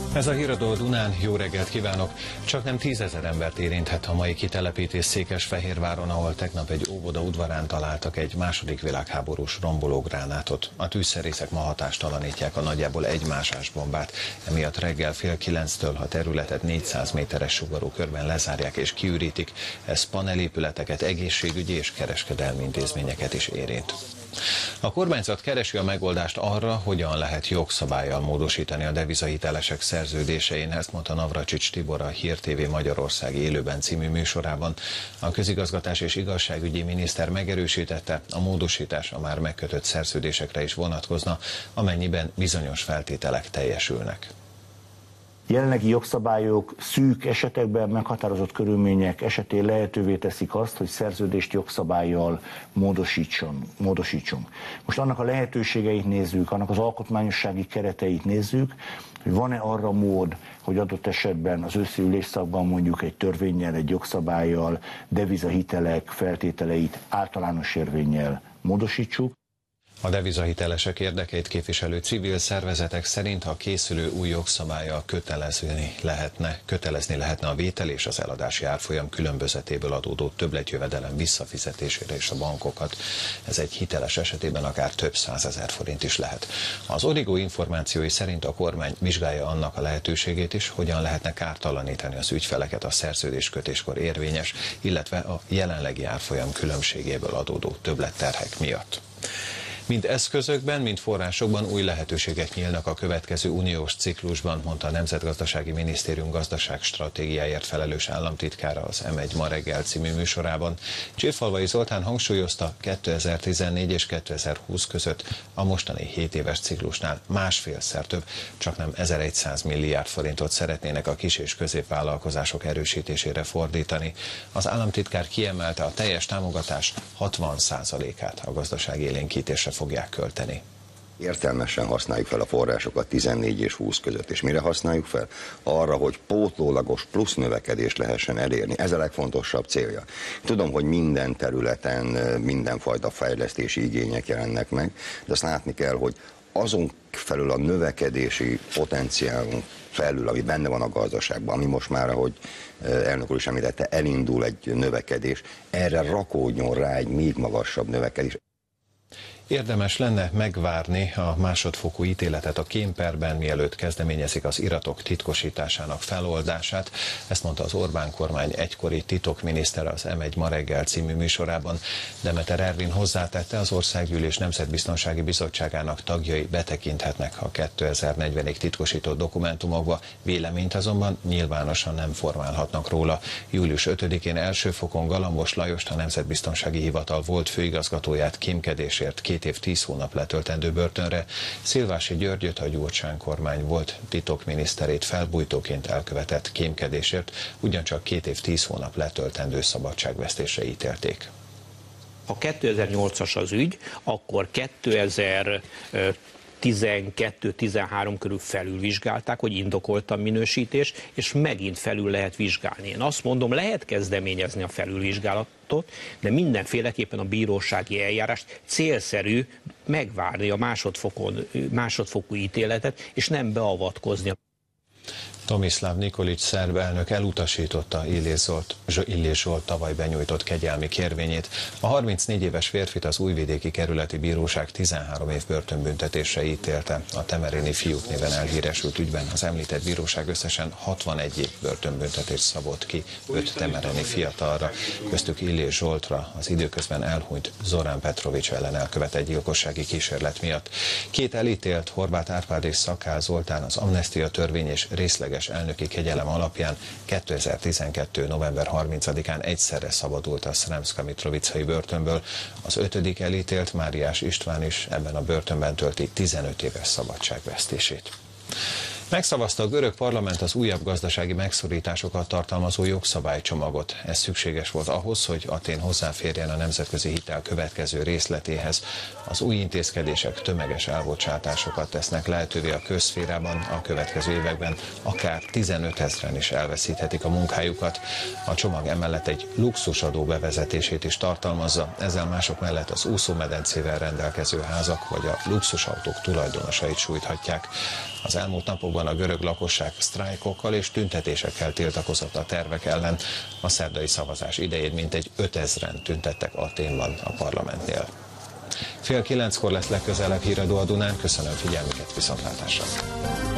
Ez a Híradó Dunán, jó reggelt kívánok! Csaknem 10 000 embert érinthet a mai kitelepítés Székesfehérváron, ahol tegnap egy óvoda udvarán találtak egy második világháborús rombológránátot. A tűzszerészek ma hatástalanítják a nagyjából egymásás bombát, emiatt reggel fél 9-től a területet 400 méteres sugarú körben lezárják és kiürítik. Ez panelépületeket, egészségügyi és kereskedelmi intézményeket is érint. A kormányzat keresi a megoldást arra, hogyan lehet jogszabállyal módosítani a devizahitelesek szerződésein, ezt mondta Navracsics Tibor a Hír TV Magyarország élőben című műsorában. A közigazgatás és igazságügyi miniszter megerősítette, a módosítás a már megkötött szerződésekre is vonatkozna, amennyiben bizonyos feltételek teljesülnek. Jelenlegi jogszabályok szűk esetekben, meghatározott körülmények esetén lehetővé teszik azt, hogy szerződést jogszabállyal módosítsunk. Most annak a lehetőségeit nézzük, annak az alkotmányossági kereteit nézzük, hogy van-e arra mód, hogy adott esetben az őszi ülésszakban mondjuk egy törvénnyel, egy jogszabállyal, devizahitelek feltételeit általános érvénnyel módosítsuk. A devizahitelesek érdekeit képviselő civil szervezetek szerint a készülő új jogszabállyal kötelezni lehetne a vétel és az eladási árfolyam különbözetéből adódó többletjövedelem visszafizetésére és a bankokat. Ez egy hiteles esetében akár több 100 000 forint is lehet. Az Origo információi szerint a kormány vizsgálja annak a lehetőségét is, hogyan lehetne kártalanítani az ügyfeleket a szerződéskötéskor érvényes, illetve a jelenlegi árfolyam különbségéből adódó többletterhek miatt. Mind eszközökben, mind forrásokban új lehetőségek nyílnak a következő uniós ciklusban, mondta a Nemzetgazdasági Minisztérium gazdaságstratégiáért felelős államtitkára az M1 ma reggel című műsorában. Csirfalvai Zoltán hangsúlyozta, 2014 és 2020 között a mostani 7 éves ciklusnál másfélszer több, csaknem 1100 milliárd forintot szeretnének a kis- és középvállalkozások erősítésére fordítani. Az államtitkár kiemelte, a teljes támogatás 60%-át a gazdaságélénkítésre fogják költeni. Értelmesen használjuk fel a forrásokat 14 és 20 között. És mire használjuk fel? Arra, hogy pótlólagos plusz növekedést lehessen elérni. Ez a legfontosabb célja. Tudom, hogy minden területen mindenfajta fejlesztési igények jelennek meg, de azt látni kell, hogy azon felül a növekedési potenciálunk felül, ami benne van a gazdaságban, ami most már, ahogy elnök úr is említette, elindul egy növekedés, erre rakódjon rá egy még magasabb növekedés. Érdemes lenne megvárni a másodfokú ítéletet a kémperben, mielőtt kezdeményezik az iratok titkosításának feloldását. Ezt mondta az Orbán kormány egykori titokminisztere az M1 ma reggel című műsorában. Demeter Ervin hozzátette, az Országgyűlés Nemzetbiztonsági Bizottságának tagjai betekinthetnek a 2040-ig titkosított dokumentumokba, véleményt azonban nyilvánosan nem formálhatnak róla. Július 5-én első fokon Galambos Lajost, a Nemzetbiztonsági Hivatal volt főigazgatóját kémkedésért 2 év 10 hónap letöltendő börtönre, Szilvási Györgyöt, a Gyurcsány kormány volt titokminiszterét felbujtóként elkövetett kémkedésért ugyancsak 2 év 10 hónap letöltendő szabadságvesztésre ítélték. Ha 2008-as az ügy, akkor 2012-13 körül felülvizsgálták, hogy indokolt a minősítés, és megint felül lehet vizsgálni. Én azt mondom, lehet kezdeményezni a felülvizsgálatot, de mindenféleképpen a bírósági eljárást célszerű megvárni a másodfokú ítéletet, és nem beavatkozni. Tomislav Nikolić szerb elnök elutasította Illés Zsolt tavaly benyújtott kegyelmi kérvényét. A 34 éves férfit az Újvidéki Kerületi Bíróság 13 év börtönbüntetésre ítélte. A temerini fiúk néven elhíresült ügyben az említett bíróság összesen 61 év börtönbüntetést szabott ki 5 temerini fiatalra, köztük Illés Zsoltra, az időközben elhunyt Zorán Petrovics ellen elkövetett gyilkossági kísérlet miatt. 2 elítélt, Horváth Árpád és Szakály Zoltán az amnestia törvény és részleges elnöki kegyelem alapján 2012. november 30-án egyszerre szabadult a Sremska Mitrovicai börtönből. Az 5. elítélt, Máriás István is ebben a börtönben tölti 15 éves szabadságvesztését. Megszavazta a görög parlament az újabb gazdasági megszorításokat tartalmazó jogszabálycsomagot. Ez szükséges volt ahhoz, hogy Atén hozzáférjen a nemzetközi hitel következő részletéhez. Az új intézkedések tömeges elbocsátásokat tesznek lehetővé a közszférában, a következő években akár 15 000-en is elveszíthetik a munkájukat. A csomag emellett egy luxusadó bevezetését is tartalmazza, ezzel mások mellett az úszómedencével rendelkező házak vagy a luxusautók tulajdonosait sújthatják. Az elmúlt napokban Ciklusban a görög lakosság sztrájkokkal és tüntetésekkel tiltakozott a tervek ellen. A szerdai szavazás idején mintegy 5000-en tüntettek Athénban a parlamentnél. 8:30 lesz legközelebb híradó a Dunán. Köszönöm figyelmüket, viszontlátásra!